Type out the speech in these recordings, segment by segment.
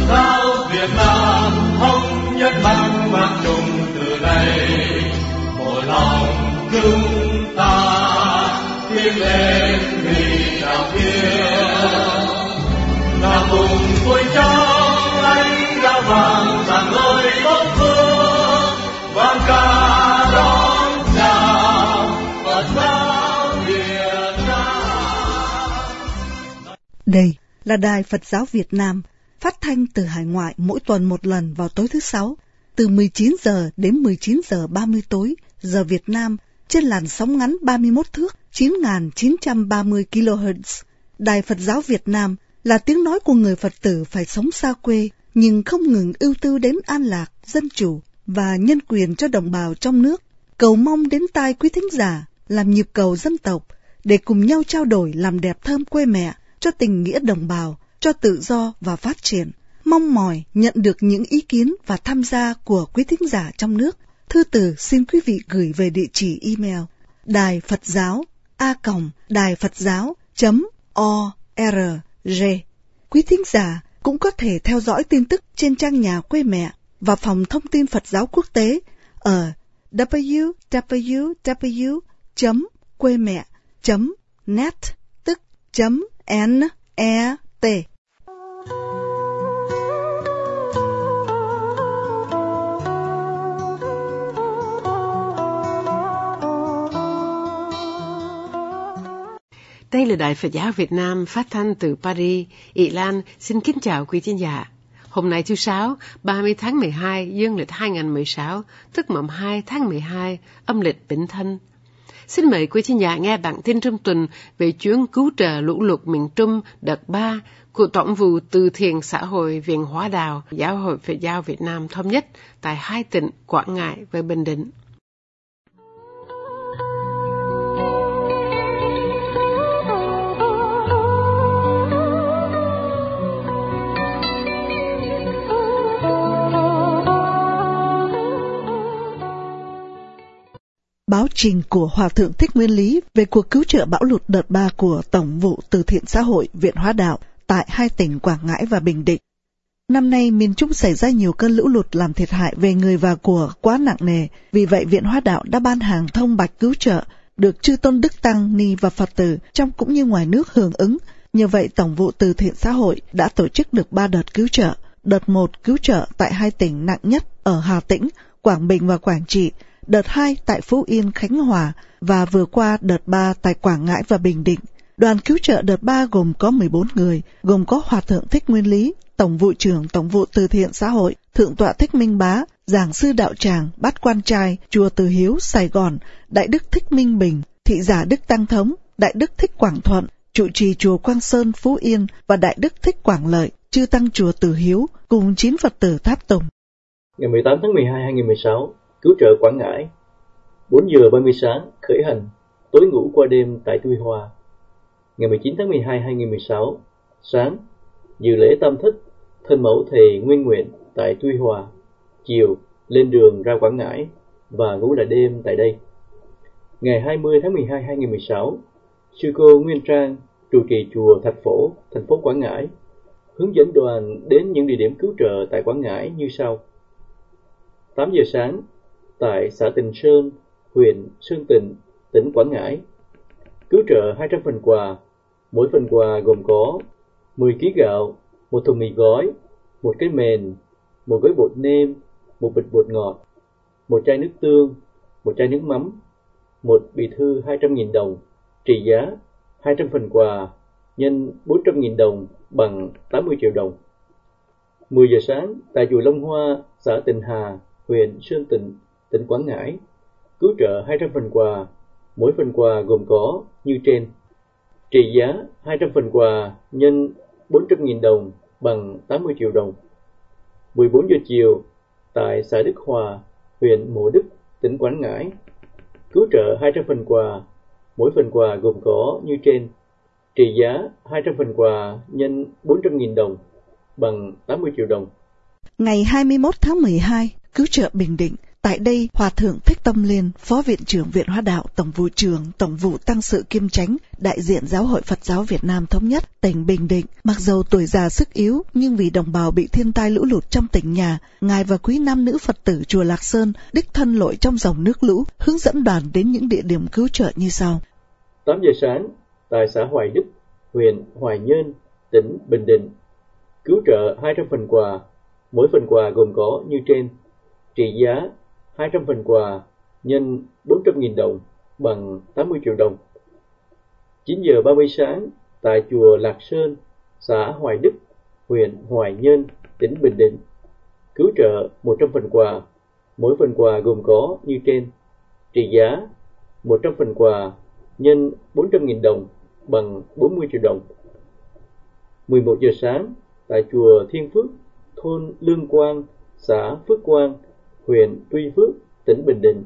giáo Việt Nam thống nhất mang vang chung từ đây, một lòng chúng ta tiến lên vì đạo hiếu. Ta cùng vui trong ánh đã vàng rạng ngời tốt phương, vang ca đón chào Phật giáo Việt Nam. Đây là Đài Phật giáo Việt Nam, phát thanh từ hải ngoại mỗi tuần một lần vào tối thứ Sáu, từ 19 giờ đến 19 giờ 30 tối, giờ Việt Nam, trên làn sóng ngắn 31 thước, 9.930 kHz. Đài Phật giáo Việt Nam là tiếng nói của người Phật tử phải sống xa quê, nhưng không ngừng ưu tư đến an lạc, dân chủ và nhân quyền cho đồng bào trong nước. Cầu mong đến tai quý thính giả, làm nhịp cầu dân tộc, để cùng nhau trao đổi làm đẹp thơm quê mẹ, cho tình nghĩa đồng bào, cho tự do và phát triển. Mong mỏi nhận được những ý kiến và tham gia của quý thính giả trong nước. Thư từ xin quý vị gửi về địa chỉ email đài Phật giáo a.đài-phật-giáo.org. Quý thính giả cũng có thể theo dõi tin tức trên trang nhà quê mẹ và phòng thông tin Phật giáo quốc tế ở www.quemẹ.net, tức .net. Đây là Đài Phật giáo Việt Nam phát thanh từ Paris, Ý Lan. Xin kính chào quý thính giả. Hôm nay thứ Sáu, 30 tháng 12, dương lịch 2016, tức mồng 2 tháng 12, âm lịch Bính Thân. Xin mời quý thính giả nghe bản tin trong tuần về chuyến cứu trợ lũ lụt miền Trung đợt 3 của Tổng vụ Từ thiện Xã hội Viện Hóa Đạo Giáo hội Phật giáo Việt Nam thống nhất tại hai tỉnh Quảng Ngãi và Bình Định. Báo trình của Hòa thượng Thích Nguyên Lý về cuộc cứu trợ bão lụt đợt 3 của Tổng vụ Từ thiện Xã hội Viện Hóa Đạo tại hai tỉnh Quảng Ngãi và Bình Định. Năm nay, miền Trung xảy ra nhiều cơn lũ lụt làm thiệt hại về người và của quá nặng nề. Vì vậy, Viện Hóa Đạo đã ban hành thông bạch cứu trợ, được chư tôn đức tăng ni và Phật tử trong cũng như ngoài nước hưởng ứng. Như vậy, Tổng vụ Từ thiện Xã hội đã tổ chức được 3 đợt cứu trợ. Đợt 1 cứu trợ tại hai tỉnh nặng nhất ở Hà Tĩnh, Quảng Bình và Quảng Trị. Đợt 2 tại Phú Yên, Khánh Hòa và vừa qua đợt 3 tại Quảng Ngãi và Bình Định. Đoàn cứu trợ đợt 3 gồm có 14 người, gồm có Hòa thượng Thích Nguyên Lý, Tổng vụ trưởng Tổng vụ Từ thiện Xã hội, Thượng tọa Thích Minh Bá, Giảng sư Đạo Tràng, Bát Quan Trai, Chùa Từ Hiếu, Sài Gòn, Đại đức Thích Minh Bình, Thị giả Đức Tăng Thống, Đại đức Thích Quảng Thuận, trụ trì Chùa Quang Sơn, Phú Yên và Đại đức Thích Quảng Lợi, chư tăng Chùa Từ Hiếu, cùng 9 Phật tử tháp tùng. Ngày 18 tháng 12 2016, cứu trợ Quảng Ngãi. 4 giờ 30 sáng, khởi hành, tối ngủ qua đêm tại Tuy Hòa. Ngày 19 tháng 12 2016, sáng, dự lễ tam thức, thân mẫu thầy Nguyên Nguyện tại Tuy Hòa. Chiều, lên đường ra Quảng Ngãi và ngủ lại đêm tại đây. Ngày 20 tháng 12 2016, sư cô Nguyên Trang, trụ trì chùa Thạch Phổ, thành phố Quảng Ngãi, hướng dẫn đoàn đến những địa điểm cứu trợ tại Quảng Ngãi như sau. 8 giờ sáng, tại xã Tịnh Sơn, huyện Sơn Tịnh, tỉnh Quảng Ngãi, cứu trợ 200 phần quà. Mỗi phần quà gồm có 10 kg gạo, 1 thùng mì gói, 1 cái mền, 1 gói bột nêm, 1 bịch bột ngọt, 1 chai nước tương, 1 chai nước mắm, 1 bì thư 200.000 đồng, trị giá 200 phần quà nhân 400.000 đồng bằng 80 triệu đồng. 10 giờ sáng, tại chùa Long Hoa, xã Tịnh Hà, huyện Sơn Tịnh, tỉnh Quảng Ngãi, cứu trợ 200 phần quà. Mỗi phần quà gồm có như trên. Trị giá 200 phần quà nhân 400.000 đồng bằng 80 triệu đồng. 14 giờ chiều, tại xã Đức Hòa, huyện Mộ Đức, tỉnh Quảng Ngãi, cứu trợ 200 phần quà. Mỗi phần quà gồm có như trên. Trị giá 200 phần quà nhân 400.000 đồng bằng 80 triệu đồng. Ngày 21 tháng 12, cứu trợ Bình Định Tại đây, Hòa thượng Thích Tâm Liên, Phó Viện trưởng Viện Hóa đạo, Tổng vụ trưởng, Tổng vụ Tăng sự Kiêm Chánh, đại diện Giáo hội Phật giáo Việt Nam Thống nhất, tỉnh Bình Định, mặc dầu tuổi già sức yếu, nhưng vì đồng bào bị thiên tai lũ lụt trong tỉnh nhà, Ngài và quý nam nữ Phật tử chùa Lạc Sơn đích thân lội trong dòng nước lũ, hướng dẫn đoàn đến những địa điểm cứu trợ như sau. 8 giờ sáng, tại xã Hoài Đức, huyện Hoài Nhơn, tỉnh Bình Định, cứu trợ 200 phần quà, mỗi phần quà gồm có như trên, trị giá 200 phần quà nhân 400.000 đồng bằng 80 triệu đồng. 9 giờ 30 sáng, tại chùa Lạc Sơn, xã Hoài Đức, huyện Hoài Nhơn, tỉnh Bình Định, cứu trợ 100 phần quà, mỗi phần quà gồm có như trên, trị giá 100 phần quà nhân 400.000 đồng bằng 40 triệu đồng. 11 giờ sáng, tại chùa Thiên Phước, thôn Lương Quang, xã Phước Quang, huyện Tuy Phước, tỉnh Bình Định.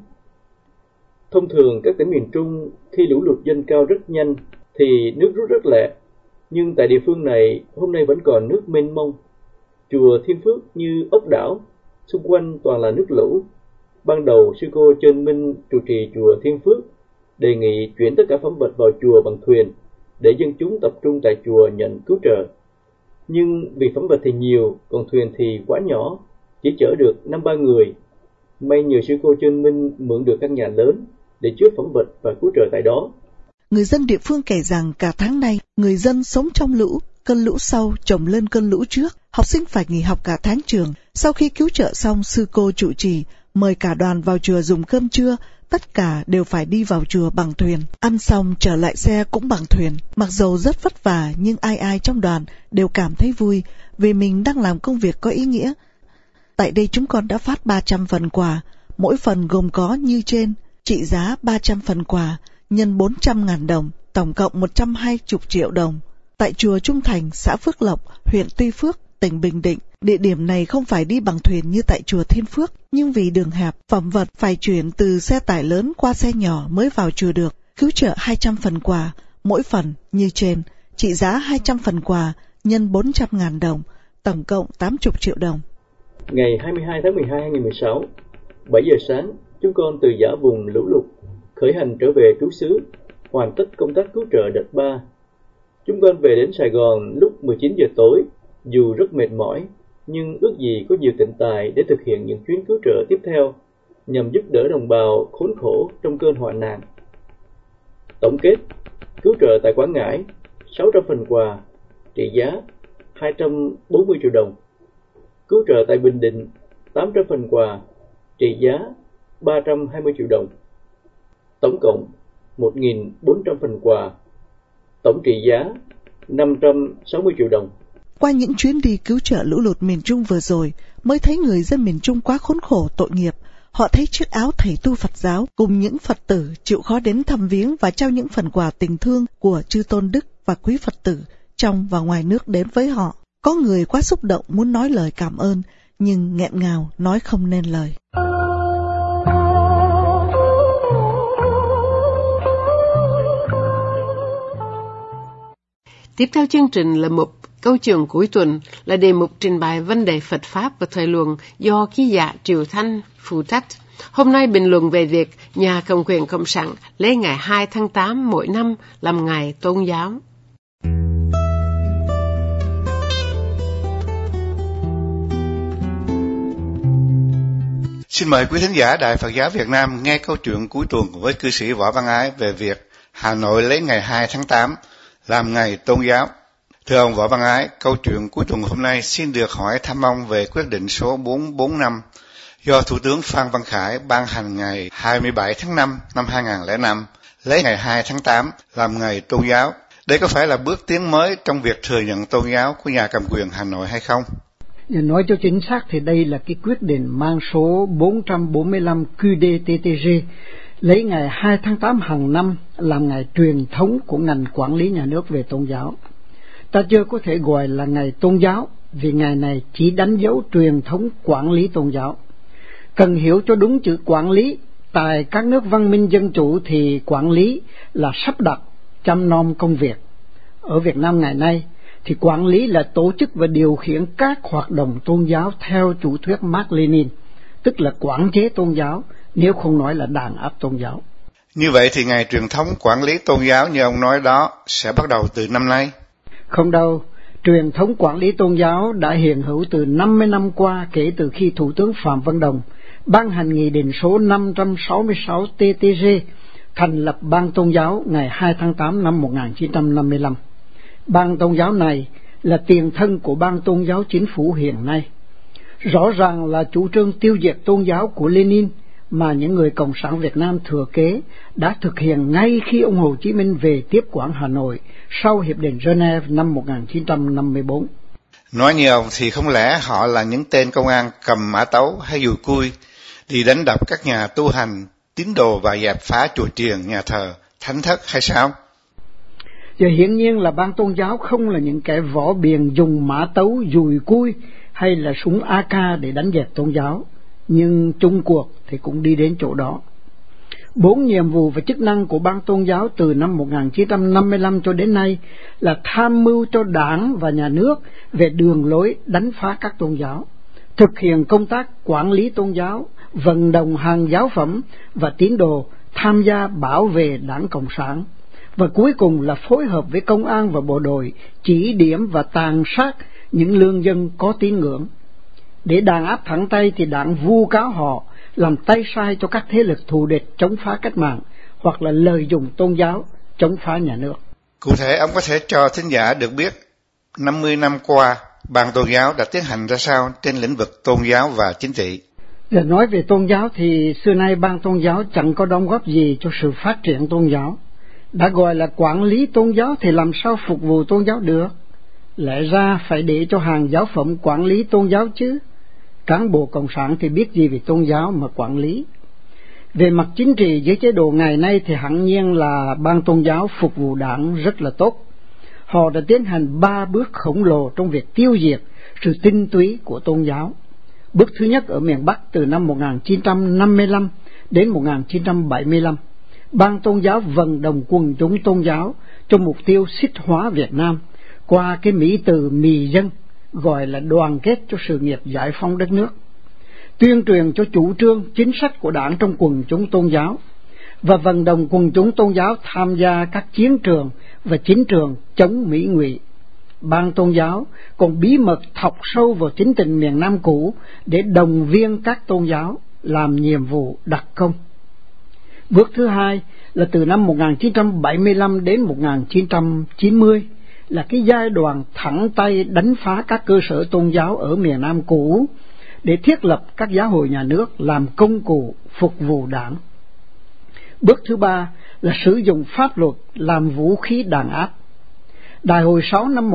Thông thường các tỉnh miền Trung khi lũ lụt dâng cao rất nhanh thì nước rút rất lẹ, nhưng tại địa phương này hôm nay vẫn còn nước mênh mông. Chùa Thiên Phước như ốc đảo, xung quanh toàn là nước lũ. Ban đầu sư cô Trân Minh trụ trì chùa Thiên Phước đề nghị chuyển tất cả phẩm vật vào chùa bằng thuyền để dân chúng tập trung tại chùa nhận cứu trợ. Nhưng vì phẩm vật thì nhiều, còn thuyền thì quá nhỏ, chỉ chở được 5-3 người. May nhờ sư cô Trân Minh mượn được căn nhà lớn để chứa phẩm vật và cứu trợ tại đó. Người dân địa phương kể rằng cả tháng nay, người dân sống trong lũ, cơn lũ sau chồng lên cơn lũ trước, học sinh phải nghỉ học cả tháng trường. Sau khi cứu trợ xong, sư cô trụ trì mời cả đoàn vào chùa dùng cơm trưa, tất cả đều phải đi vào chùa bằng thuyền. Ăn xong trở lại xe cũng bằng thuyền. Mặc dầu rất vất vả nhưng ai ai trong đoàn đều cảm thấy vui vì mình đang làm công việc có ý nghĩa. Tại đây chúng con đã phát 300 phần quà, mỗi phần gồm có như trên, trị giá 300 phần quà, nhân 400.000 đồng, tổng cộng 120 triệu đồng. Tại chùa Trung Thành, xã Phước Lộc, huyện Tuy Phước, tỉnh Bình Định, địa điểm này không phải đi bằng thuyền như tại chùa Thiên Phước, nhưng vì đường hẹp, phẩm vật phải chuyển từ xe tải lớn qua xe nhỏ mới vào chùa được. Cứu trợ 200 phần quà, mỗi phần như trên, trị giá 200 phần quà, nhân 400.000 đồng, tổng cộng 80 triệu đồng. Ngày 22 tháng 12 2016, 7 giờ sáng, chúng con từ Giả Vùng lũ lụt khởi hành trở về trú xứ, hoàn tất công tác cứu trợ đợt 3. Chúng con về đến Sài Gòn lúc 19 giờ tối, dù rất mệt mỏi, nhưng ước gì có nhiều tịnh tài để thực hiện những chuyến cứu trợ tiếp theo, nhằm giúp đỡ đồng bào khốn khổ trong cơn hoạn nạn. Tổng kết, cứu trợ tại Quảng Ngãi, 600 phần quà, trị giá 240 triệu đồng. Cứu trợ tại Bình Định, 800 phần quà, trị giá 320 triệu đồng. Tổng cộng 1.400 phần quà, tổng trị giá 560 triệu đồng. Qua những chuyến đi cứu trợ lũ lụt miền Trung vừa rồi, mới thấy người dân miền Trung quá khốn khổ tội nghiệp. Họ thấy chiếc áo thầy tu Phật giáo cùng những Phật tử chịu khó đến thăm viếng và trao những phần quà tình thương của chư tôn đức và quý Phật tử trong và ngoài nước đến với họ. Có người quá xúc động muốn nói lời cảm ơn, nhưng nghẹn ngào nói không nên lời. Tiếp theo chương trình là một câu chuyện cuối tuần, là đề mục trình bày vấn đề Phật Pháp và thời luận do ký giả Triệu Thanh phụ trách. Hôm nay bình luận về việc nhà cầm quyền Cộng sản lấy ngày 2 tháng 8 mỗi năm làm ngày tôn giáo. Xin mời quý thính giả Đài Phật giáo Việt Nam nghe câu chuyện cuối tuần với cư sĩ Võ Văn Ái về việc Hà Nội lấy ngày 2 tháng 8 làm ngày tôn giáo. Thưa ông Võ Văn Ái, câu chuyện cuối tuần hôm nay xin được hỏi thăm ông về quyết định số 445 do Thủ tướng Phan Văn Khải ban hành ngày 27 tháng 5 năm 2005 lấy ngày 2 tháng 8 làm ngày tôn giáo. Đây có phải là bước tiến mới trong việc thừa nhận tôn giáo của nhà cầm quyền Hà Nội hay không? Nói cho chính xác thì đây là cái quyết định mang số 445 QĐ-TTG lấy ngày 2 tháng 8 hàng năm làm ngày truyền thống của ngành quản lý nhà nước về tôn giáo. Ta chưa có thể gọi là ngày tôn giáo vì ngày này chỉ đánh dấu truyền thống quản lý tôn giáo. Cần hiểu cho đúng chữ quản lý. Tại các nước văn minh dân chủ thì quản lý là sắp đặt, chăm nom công việc. Ở Việt Nam ngày nay thì quản lý là tổ chức và điều khiển các hoạt động tôn giáo theo chủ thuyết Mác Lênin. tức là quản chế tôn giáo, nếu không nói là đàn áp tôn giáo. Như vậy thì ngày truyền thống quản lý tôn giáo như ông nói đó sẽ bắt đầu từ năm nay? Không đâu, truyền thống quản lý tôn giáo đã hiện hữu từ 50 năm qua kể từ khi Thủ tướng Phạm Văn Đồng ban hành Nghị định số 566 TTG thành lập Ban Tôn giáo ngày 2 tháng 8 năm 1955. Ban Tôn giáo này là tiền thân của Ban Tôn giáo Chính phủ hiện nay. Rõ ràng là chủ trương tiêu diệt tôn giáo của Lenin mà những người Cộng sản Việt Nam thừa kế đã thực hiện ngay khi ông Hồ Chí Minh về tiếp quản Hà Nội sau Hiệp định Geneva năm 1954. Nói nhiều thì không lẽ họ là những tên công an cầm mã tấu hay dùi cui đi đánh đập các nhà tu hành, tín đồ và dẹp phá chùa chiền, nhà thờ, thánh thất hay sao? Và hiển nhiên là Ban Tôn giáo không là những kẻ võ biền dùng mã tấu, dùi cui hay là súng AK để đánh dẹp tôn giáo, nhưng chung cuộc thì cũng đi đến chỗ đó. 4 nhiệm vụ và chức năng của Ban Tôn giáo từ năm 1955 cho đến nay là tham mưu cho Đảng và Nhà nước về đường lối đánh phá các tôn giáo, thực hiện công tác quản lý tôn giáo, vận động hàng giáo phẩm và tín đồ tham gia bảo vệ Đảng Cộng sản, và cuối cùng là phối hợp với công an và bộ đội chỉ điểm và tàn sát những lương dân có tín ngưỡng. Để đàn áp thẳng tay thì Đảng vu cáo họ làm tay sai cho các thế lực thù địch chống phá cách mạng hoặc là lợi dụng tôn giáo chống phá nhà nước. Cụ thể ông có thể cho thính giả được biết 50 năm qua Ban Tôn giáo đã tiến hành ra sao trên lĩnh vực tôn giáo và chính trị? Để nói về tôn giáo thì xưa nay Ban Tôn giáo chẳng có đóng góp gì cho sự phát triển tôn giáo. Đã gọi là quản lý tôn giáo thì làm sao phục vụ tôn giáo được? Lẽ ra phải để cho hàng giáo phẩm quản lý tôn giáo chứ. Cán bộ cộng sản thì biết gì về tôn giáo mà quản lý. Về mặt chính trị dưới chế độ ngày nay thì hẳn nhiên là Ban Tôn giáo phục vụ Đảng rất là tốt. Họ đã tiến hành 3 bước khổng lồ trong việc tiêu diệt sự tinh túy của tôn giáo. Bước thứ nhất ở miền Bắc từ năm 1955 đến 1975, Ban Tôn giáo vận động quần chúng tôn giáo cho mục tiêu xích hóa Việt Nam qua cái mỹ từ mì dân, gọi là đoàn kết cho sự nghiệp giải phóng đất nước, tuyên truyền cho chủ trương chính sách của Đảng trong quần chúng tôn giáo, và vận động quần chúng tôn giáo tham gia các chiến trường và chính trường chống Mỹ ngụy. Ban Tôn giáo còn bí mật thọc sâu vào chính tình miền Nam cũ để động viên các tôn giáo làm nhiệm vụ đặc công. Bước thứ hai là từ năm 1975 đến 1990 là cái giai đoạn thẳng tay đánh phá các cơ sở tôn giáo ở miền Nam cũ để thiết lập các giáo hội nhà nước làm công cụ phục vụ Đảng. Bước thứ ba là sử dụng pháp luật làm vũ khí đàn áp. Đại hội 6 năm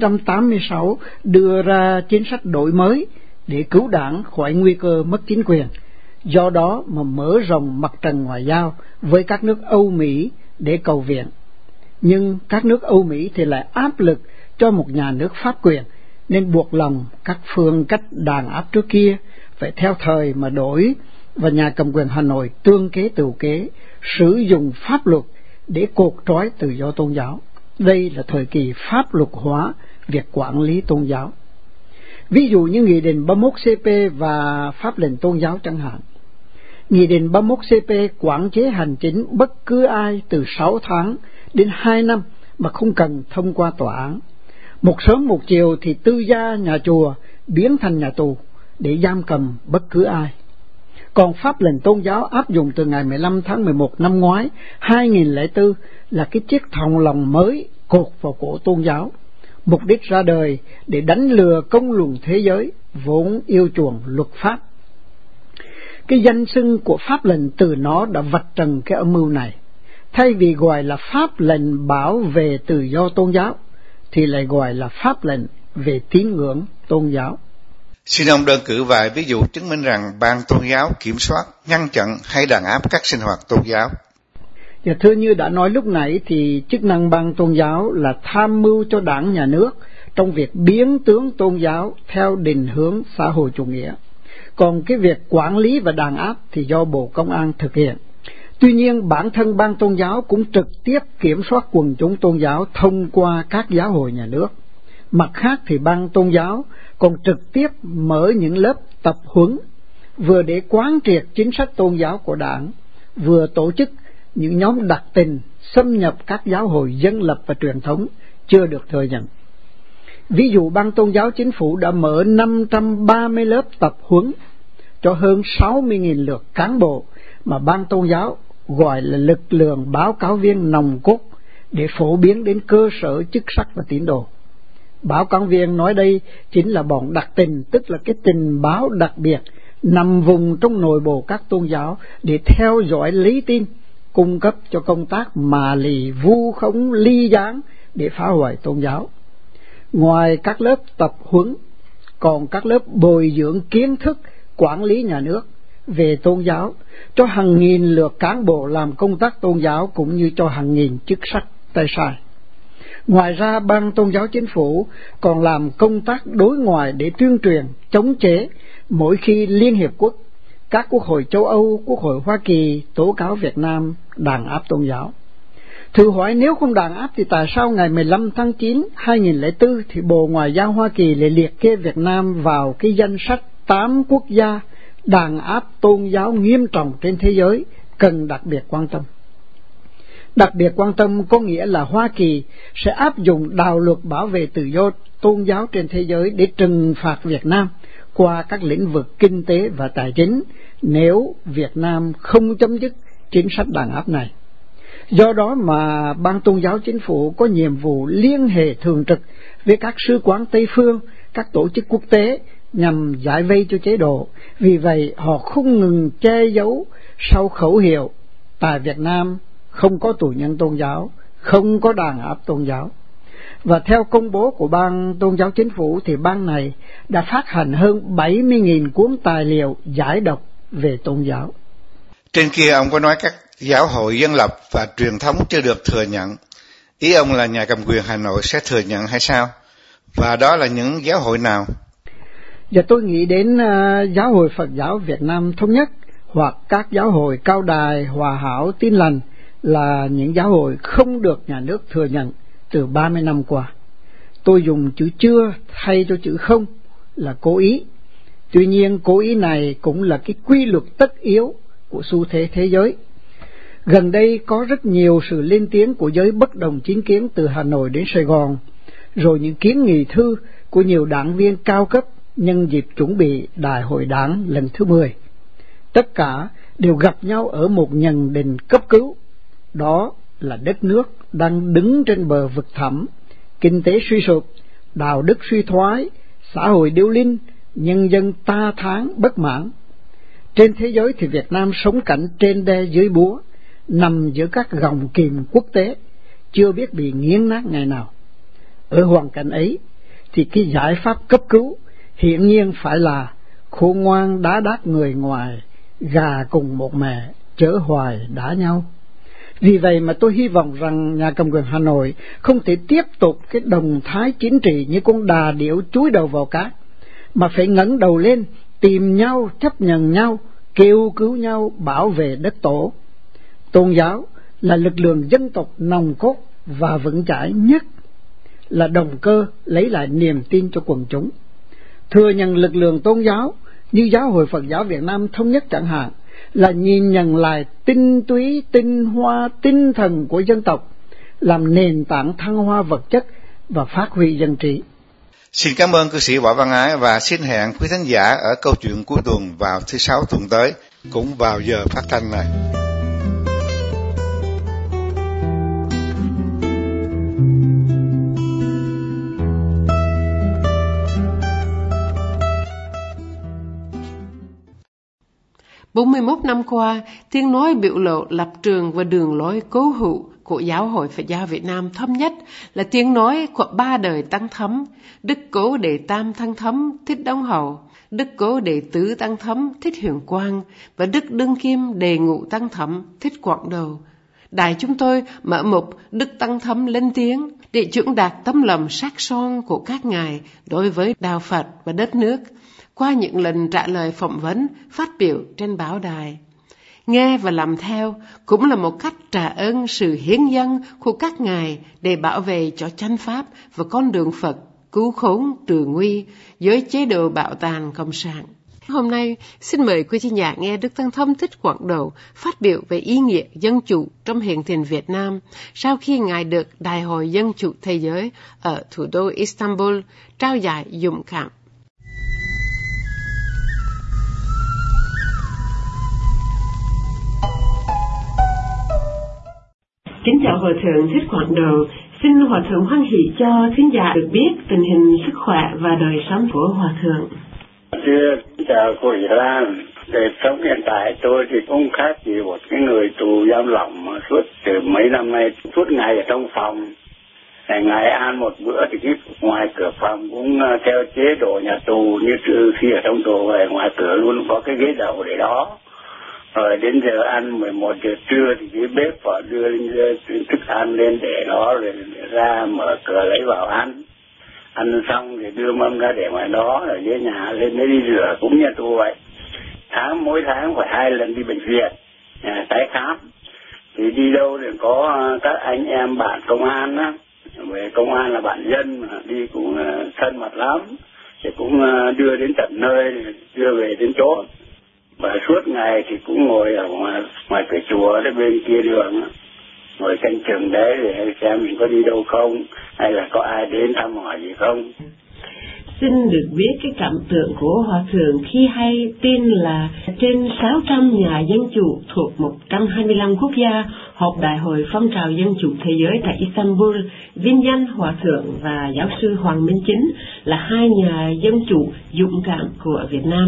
1986 đưa ra chính sách đổi mới để cứu Đảng khỏi nguy cơ mất chính quyền, do đó mà mở rộng mặt trận ngoại giao với các nước Âu Mỹ để cầu viện. Nhưng các nước Âu Mỹ thì lại áp lực cho một nhà nước pháp quyền, nên buộc lòng các phương cách đàn áp trước kia phải theo thời mà đổi, và nhà cầm quyền Hà Nội tương kế tựu kế, sử dụng pháp luật để cột trói tự do tôn giáo. Đây là thời kỳ pháp luật hóa việc quản lý tôn giáo. Ví dụ như Nghị định 31 CP và pháp lệnh tôn giáo chẳng hạn. Nghị định 31 CP quản chế hành chính bất cứ ai từ 6 tháng đến 2 năm mà không cần thông qua tòa án. Một sớm một chiều thì tư gia nhà chùa biến thành nhà tù để giam cầm bất cứ ai. Còn pháp lệnh tôn giáo áp dụng từ ngày 15 tháng 11 năm ngoái 2004 là cái chiếc thòng lọng mới cột vào cổ tôn giáo, mục đích ra đời để đánh lừa công luận thế giới vốn yêu chuộng luật pháp. Cái danh xưng của pháp lệnh từ nó đã vạch trần cái âm mưu này. Thay vì gọi là pháp lệnh bảo vệ tự do tôn giáo thì lại gọi là pháp lệnh về tín ngưỡng tôn giáo. Xin ông đơn cử vài ví dụ chứng minh rằng Ban Tôn giáo kiểm soát, ngăn chặn hay đàn áp các sinh hoạt tôn giáo. Và thưa như đã nói lúc nãy thì chức năng Ban Tôn giáo là tham mưu cho Đảng Nhà nước trong việc biến tướng tôn giáo theo định hướng xã hội chủ nghĩa. Còn cái việc quản lý và đàn áp thì do Bộ Công an thực hiện. Tuy nhiên bản thân Ban Tôn giáo cũng trực tiếp kiểm soát quần chúng tôn giáo thông qua các giáo hội nhà nước. Mặt khác thì Ban Tôn giáo còn trực tiếp mở những lớp tập huấn vừa để quán triệt chính sách tôn giáo của Đảng, vừa tổ chức những nhóm đặc tình xâm nhập các giáo hội dân lập và truyền thống chưa được thừa nhận. Ví dụ, Ban Tôn giáo Chính phủ đã mở 530 lớp tập huấn cho hơn 60.000 lượt cán bộ mà Ban Tôn giáo gọi là lực lượng báo cáo viên nòng cốt để phổ biến đến cơ sở chức sắc và tín đồ. Báo cáo viên nói đây chính là bọn đặc tình, tức là cái tình báo đặc biệt nằm vùng trong nội bộ các tôn giáo để theo dõi lý tin, cung cấp cho công tác mà lì, vu khống, ly gián để phá hoại tôn giáo. Ngoài các lớp tập huấn, còn các lớp bồi dưỡng kiến thức quản lý nhà nước về tôn giáo cho hàng nghìn lượt cán bộ làm công tác tôn giáo, cũng như cho hàng nghìn chức sắc tay sai. Ngoài ra, Ban Tôn giáo Chính phủ còn làm công tác đối ngoại để tuyên truyền, chống chế mỗi khi Liên Hiệp Quốc, các quốc hội châu Âu, quốc hội Hoa Kỳ tố cáo Việt Nam đàn áp tôn giáo. Thử hỏi, nếu không đàn áp thì tại sao ngày 15 tháng 9, 2004 thì Bộ Ngoại giao Hoa Kỳ lại liệt kê Việt Nam vào cái danh sách 8 quốc gia đàn áp tôn giáo nghiêm trọng trên thế giới cần đặc biệt quan tâm? Đặc biệt quan tâm có nghĩa là Hoa Kỳ sẽ áp dụng đạo luật bảo vệ tự do tôn giáo trên thế giới để trừng phạt Việt Nam qua các lĩnh vực kinh tế và tài chính nếu Việt Nam không chấm dứt chính sách đàn áp này. Do đó mà Ban Tôn giáo Chính phủ có nhiệm vụ liên hệ thường trực với các sứ quán Tây phương, các tổ chức quốc tế nhằm giải vây cho chế độ. Vì vậy họ không ngừng che giấu sau khẩu hiệu tại Việt Nam không có tù nhân tôn giáo, không có đàn áp tôn giáo. Và theo công bố của Ban Tôn giáo Chính phủ thì ban này đã phát hành hơn 70.000 cuốn tài liệu giải độc về tôn giáo. Trên kia ông có nói các giáo hội dân lập và truyền thống chưa được thừa nhận. Ý ông là nhà cầm quyền Hà Nội sẽ thừa nhận hay sao? Và đó là những giáo hội nào? Và tôi nghĩ đến Giáo hội Phật giáo Việt Nam Thống nhất hoặc các giáo hội Cao Đài, Hòa Hảo, Tin Lành là những giáo hội không được nhà nước thừa nhận từ 30 năm qua. Tôi dùng chữ chưa thay cho chữ không là cố ý. Tuy nhiên cố ý này cũng là cái quy luật tất yếu của xu thế thế giới. Gần đây có rất nhiều sự lên tiếng của giới bất đồng chính kiến từ Hà Nội đến Sài Gòn, rồi những kiến nghị thư của nhiều đảng viên cao cấp nhân dịp chuẩn bị Đại hội Đảng lần thứ 10. Tất cả đều gặp nhau ở một nhận định cấp cứu, đó là đất nước đang đứng trên bờ vực thẳm, kinh tế suy sụp, đạo đức suy thoái, xã hội điêu linh, nhân dân ta thán bất mãn. Trên thế giới thì Việt Nam sống cảnh trên đe dưới búa, nằm giữa các gọng kìm quốc tế, chưa biết bị nghiến nát ngày nào. Ở hoàn cảnh ấy thì cái giải pháp cấp cứu hiển nhiên phải là khôn ngoan đá đát người ngoài, gà cùng một mẹ chớ hoài đá nhau. Vì vậy mà tôi hy vọng rằng nhà cầm quyền Hà Nội không thể tiếp tục cái động thái chính trị như con đà điểu chúi đầu vào cát, mà phải ngẩng đầu lên, tìm nhau, chấp nhận nhau, kêu cứu nhau, bảo vệ đất tổ. Tôn giáo là lực lượng dân tộc nòng cốt và vững chãi nhất, là động cơ lấy lại niềm tin cho quần chúng. Thừa nhận lực lượng tôn giáo như Giáo hội Phật giáo Việt Nam Thống nhất chẳng hạn, là nhìn nhận lại tinh túy, tinh hoa, tinh thần của dân tộc, làm nền tảng thăng hoa vật chất và phát huy dân trí. Xin cảm ơn cư sĩ Võ Văn Ái và xin hẹn quý khán giả ở câu chuyện cuối tuần vào thứ Sáu tuần tới, cũng vào giờ phát thanh này. Bốn 41 năm qua, tiếng nói biểu lộ lập trường và đường lối cố hữu của Giáo hội Phật giáo Việt Nam Thống nhất là tiếng nói của ba đời Tăng Thấm: Đức Cố Đệ Tam Tăng Thấm Thích Đông Hậu, Đức Cố Đệ Tứ Tăng Thấm Thích Huyền Quang và Đức Đương Kim Đề Ngũ Tăng Thấm Thích Quảng Đầu. Đài chúng tôi mở mục Đức Tăng Thấm lên tiếng để chuyển đạt tấm lòng sắc son của các ngài đối với đạo Phật và đất nước qua những lần trả lời phỏng vấn phát biểu trên báo đài. Nghe và làm theo cũng là một cách trả ơn sự hiến dâng của các ngài để bảo vệ cho chánh pháp và con đường Phật cứu khốn trừ nguy dưới chế độ bạo tàn cộng sản. Hôm nay, xin mời quý thính giả nghe Đức Tăng Thông Thích Quảng Đầu phát biểu về ý nghĩa dân chủ trong hiện tình Việt Nam sau khi Ngài được Đại hội Dân chủ Thế giới ở thủ đô Istanbul trao giải dũng cảm. Kính chào Hòa Thượng Thích Quảng Đầu. Xin Hòa Thượng hoan hỷ cho thính giả được biết tình hình sức khỏe và đời sống của Hòa Thượng. Chào cô Ý Lan. Đời sống hiện tại tôi thì cũng khác gì một cái người tù giam lỏng mà suốt từ mấy năm nay suốt ngày ở trong phòng. Ngày ăn một bữa thì cái ngoài cửa phòng cũng theo chế độ nhà tù, như khi ở trong tù về ngoài cửa luôn có cái ghế đậu để đó. Rồi đến giờ ăn 11 giờ trưa thì cái bếp họ đưa thức ăn lên để đó, rồi ra mở cửa lấy vào ăn. Ăn xong thì đưa mâm ra để ngoài đó, rồi dưới nhà lên để đi rửa, cũng nhà tù vậy. Mỗi tháng phải 2 lần đi bệnh viện tái khám. Thì đi đâu thì có các anh em bạn công an á, về công an là bạn dân mà đi cũng thân mật lắm, thì cũng đưa đến tận nơi, đưa về đến chỗ. Và suốt ngày thì cũng ngồi ở ngoài cửa chùa đấy, bên kia đường, ngồi canh chừng đấy để xem mình có đi đâu không, hay là có ai đến thăm hỏi gì không. Xin được biết cái cảm tưởng của Hòa Thượng khi hay tin là trên 600 nhà dân chủ thuộc 125 quốc gia họp Đại hội Phong trào Dân chủ Thế giới tại Istanbul vinh danh Hòa Thượng và Giáo sư Hoàng Minh Chính là 2 nhà dân chủ dũng cảm của Việt Nam.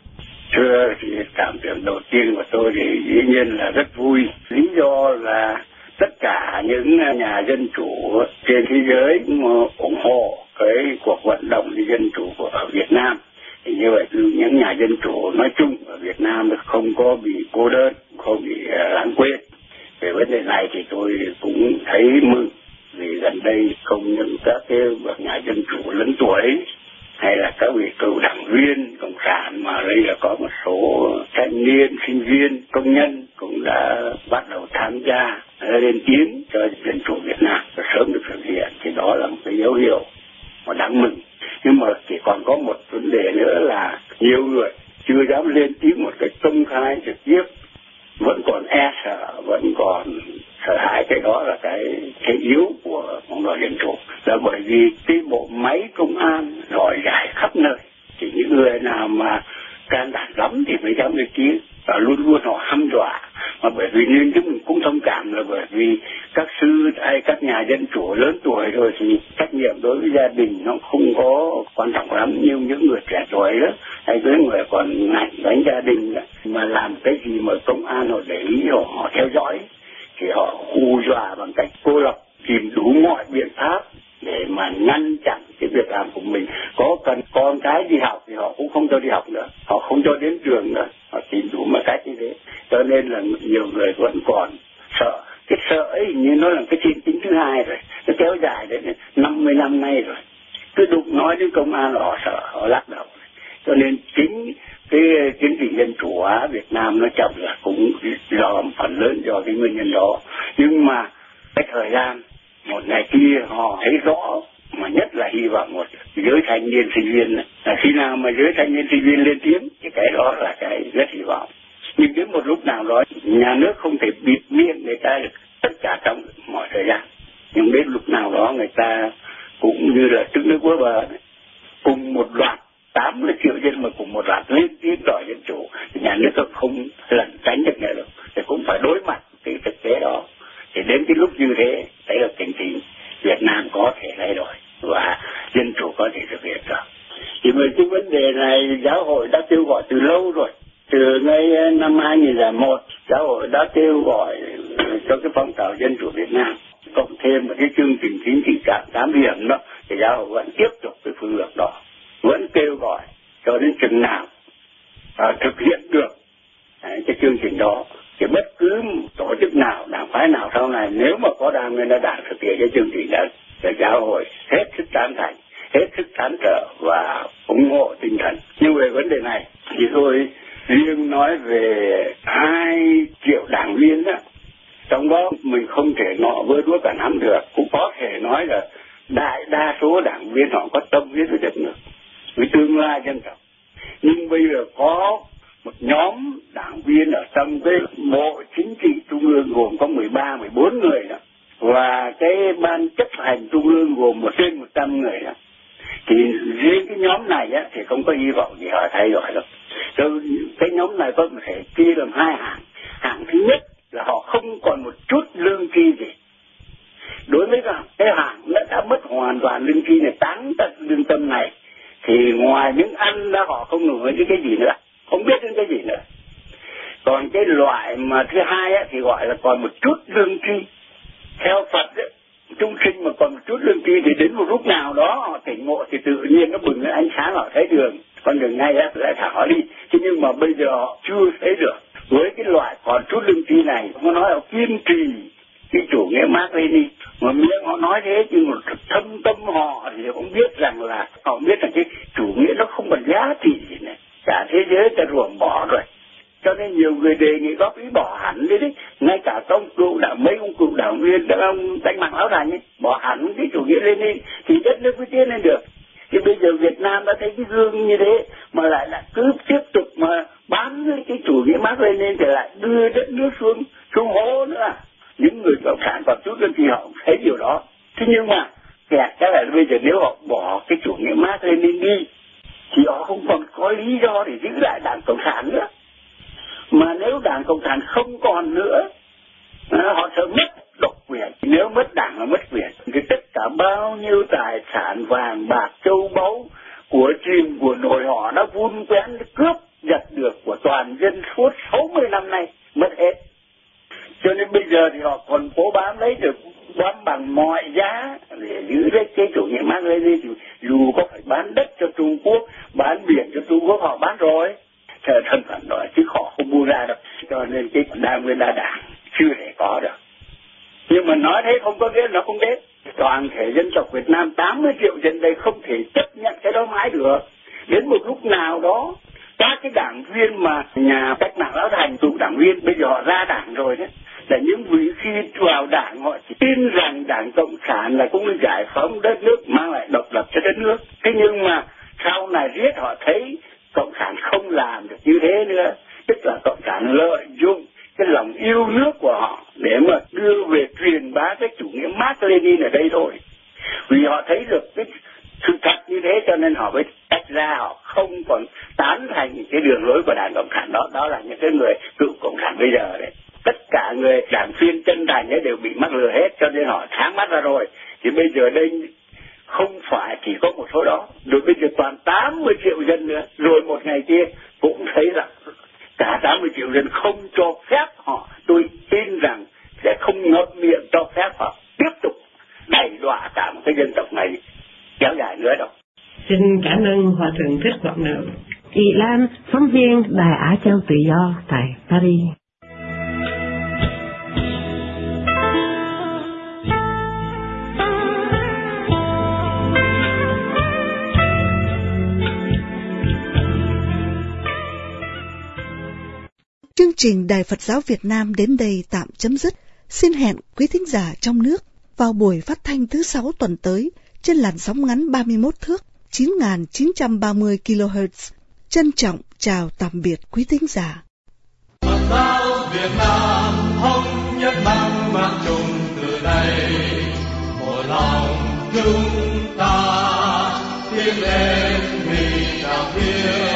Thưa, thì cảm tưởng đầu tiên của tôi thì dĩ nhiên là rất vui. Lý do là tất cả những nhà dân chủ trên thế giới ủng hộ cái cuộc vận động dân chủ của Việt Nam. Thì như vậy những nhà dân chủ nói chung ở Việt Nam không có bị cô đơn, không bị lãng quên. Về vấn đề này thì tôi cũng thấy mừng, vì gần đây không những các cái bậc nhà dân chủ lớn tuổi hay là các vị cựu đảng viên cộng sản, mà đây là có một số thanh niên, sinh viên, công nhân cũng đã bắt đầu tham gia lên tiếng cho dân chủ Việt Nam và sớm được thực hiện. Thì đó là một cái dấu hiệu mà đáng mừng. Nhưng mà chỉ còn có một vấn đề nữa là nhiều người chưa dám lên tiếng một cách công khai trực tiếp, vẫn còn e sợ, vẫn còn sợ hãi. Cái đó là cái yếu của phong trào dân chủ, là bởi vì cái bộ máy công an rọi rải khắp nơi, thì những người nào mà can đảm lắm thì mới dám lên tiếng, và luôn luôn họ hăm dọa. Mà bởi vì nên chúng mình cũng thông cảm là bởi vì các sư hay các nhà dân chủ lớn tuổi rồi thì trách nhiệm đối với gia đình nó không có quan trọng lắm như những người trẻ tuổi đó, hay những người còn ngại đánh gia đình đó. Mà làm cái gì mà công an họ để ý, họ theo dõi thì họ hù dọa bằng cách cô lập, tìm đủ mọi biện pháp để mà ngăn chặn cái việc làm của mình. Có cần con cái đi học thì họ cũng không cho đi học nữa, họ không cho đến trường nữa, họ tìm đủ mọi cách như thế. Cho nên là nhiều người vẫn còn sợ. Cái sợ ấy như nó là cái thiên tính thứ hai rồi, nó kéo dài đến 50 năm nay rồi. Cứ đụng nói đến công an là họ sợ, họ lắc đầu. Cho nên chính cái tiến trình dân chủ hóa Việt Nam nó chậm là cũng do phần lớn do cái nguyên nhân đó. Nhưng mà cái thời gian một ngày kia họ thấy rõ, mà nhất là hy vọng một giới thanh niên sinh viên này, là khi nào mà giới thanh niên sinh viên lên tiếng thì cái đó là cái rất hy vọng. Nhưng đến một lúc nào đó nhà nước không thể bịt miệng người ta được tất cả trong mọi thời gian, nhưng đến lúc nào đó người ta cũng như là trứng nước vỡ bờ, cùng một loạt 80 triệu dân mà cùng một loạt lên tiếng đòi dân chủ thì nhà nước không lẩn tránh được nữa đâu, thì cũng phải đối mặt cái thực tế đó. Thì đến cái lúc như thế, đấy là tình hình Việt Nam có thể thay đổi và dân chủ có thể thực hiện được. Thì về cái vấn đề này giáo hội đã kêu gọi từ lâu rồi. Từ ngay năm 2001, giáo hội đã kêu gọi cho cái phong trào dân chủ Việt Nam. Cộng thêm một cái chương trình chính trị 8 điểm đó, thì giáo hội vẫn tiếp tục cái phương lược đó. Vẫn kêu gọi cho đến chừng nào thực hiện được cái chương trình đó. Thì bất cứ tổ chức nào, đảng phái nào sau này nếu mà có đảng nguyên đảng thực hiện cái chương trình đó, thì giáo hội hết sức tán thành, hết sức tán trợ và ủng hộ tinh thần. Nhưng về vấn đề này thì tôi riêng nói về 2 triệu đảng viên đó, trong đó mình không thể nọ vơ đũa cả nắm được. Cũng có thể nói là đại đa số đảng viên họ có tâm huyết với đất nước, với tương lai dân tộc. Nhưng bây giờ có một nhóm đảng viên ở trong cái bộ chính trị trung ương gồm có 13-14 người đó, và cái ban chấp hành trung ương gồm trên 100 người đó, thì riêng cái nhóm này á, thì không có hy vọng gì họ thay đổi đâu. Rồi cái nhóm này có thể chia làm hai hạng. Hạng thứ nhất là họ không còn một chút lương tri gì. Đối với cái hạng đã mất hoàn toàn lương tri này, tán tận lương tâm này, thì ngoài những ăn đó họ không nổi với cái gì nữa, không biết đến cái gì nữa. Còn cái loại mà thứ hai á, thì gọi là còn một chút lương tri. Theo Phật ấy, chúng sinh mà còn một chút lương tri thì đến một lúc nào đó họ tỉnh ngộ thì tự nhiên nó bừng lên ánh sáng, họ thấy đường, con đường ngay á lại thả họ đi. Thế nhưng mà bây giờ họ chưa thấy được. Với cái loại còn chút lương tri này, nó nói là kiên trì cái chủ nghĩa Mác Lênin, mà miệng họ nói thế nhưng mà thâm tâm họ thì không biết rằng là họ biết rằng cái chủ nghĩa nó không còn giá trị gì này, cả thế giới ta ruồng bỏ rồi. Cho nên nhiều người đề nghị góp ý bỏ hẳn đi đấy, ngay cả mấy ông cựu đảng viên, ông Đánh Mạng Lão Thành ấy, bỏ hẳn cái chủ nghĩa Lenin thì đất nước mới tiến lên được. Thì bây giờ Việt Nam đã thấy cái gương như thế mà lại cứ tiếp tục mà bám cái chủ nghĩa Mác Lênin thì lại đưa đất nước xuống hố nữa. Những người cộng sản còn chút lên thì họ cũng thấy điều đó. Thế nhưng mà kẹt cái là bây giờ nếu họ bỏ cái chủ nghĩa Mác Lênin đi thì họ không còn có lý do để giữ lại Đảng Cộng sản nữa. Mà nếu Đảng Cộng sản không còn nữa, họ sẽ mất độc quyền. Nếu mất đảng là mất quyền, thì tất cả bao nhiêu tài sản vàng bạc châu báu của chim của nội họ đã vun vén cướp giật được của toàn dân suốt 60 năm nay mất hết. Cho nên bây giờ thì họ còn cố bám lấy được, bám bằng mọi giá để giữ lấy cái chủ nghĩa Mác Lênin. Thì dù có phải bán đất cho Trung Quốc, bán biển cho Trung Quốc họ bán rồi, thân phận đó chứ họ không buông ra đâu. Cho nên cái đa nguyên đa đảng chưa thể có được. Nhưng mà nói thế không có nghĩa nó không đến. Toàn thể dân tộc Việt Nam 80 triệu dân đây không thể chấp nhận cái đó mãi được. Đến một lúc nào đó, các cái đảng viên mà nhà Cách Mạng Lão Thành, cựu đảng viên, bây giờ họ ra đảng rồi đấy, là những vị khi vào đảng họ chỉ tin rằng Đảng Cộng sản là cũng giải phóng đất nước, mang lại độc lập cho đất nước. Thế nhưng mà sau này riết họ thấy Cộng sản không làm được như thế nữa, tức là Cộng sản lợi dụng cái lòng yêu nước của họ để mà đưa về truyền bá cái chủ nghĩa Mác Lênin ở đây thôi. Vì họ thấy được cái sự thật như thế cho nên họ mới tách ra, họ không còn tán thành cái đường lối của Đảng Cộng sản đó. Đó là những cái người cựu Cộng sản bây giờ đấy. Tất cả người đảng viên chân thành ấy đều bị mắc lừa hết, cho nên họ sáng mắt ra rồi. Thì bây giờ đây không phải chỉ có một số đó, rồi bây giờ toàn 80 triệu dân nữa. Rồi một ngày kia cũng thấy rằng cả 80 triệu dân không cho phép họ, tôi tin rằng sẽ không ngậm miệng cho phép họ tiếp tục đày đọa cả một cái dân tộc này kéo dài nữa đâu. Xin cảm ơn Hòa Thượng Thích Quảng Nữ. Ị Lan, phóng viên Đài Á Châu Tự Do tại Paris. Chương trình Đài Phật giáo Việt Nam đến đây tạm chấm dứt. Xin hẹn quý thính giả trong nước vào buổi phát thanh thứ 6 tuần tới trên làn sóng ngắn 31 thước 9.930 kHz. Trân trọng chào tạm biệt quý thính giả. Phật giáo Việt Nam thống nhất mang mang chung từ đây, một lòng chúng ta tiến lên vì đạo hiếu.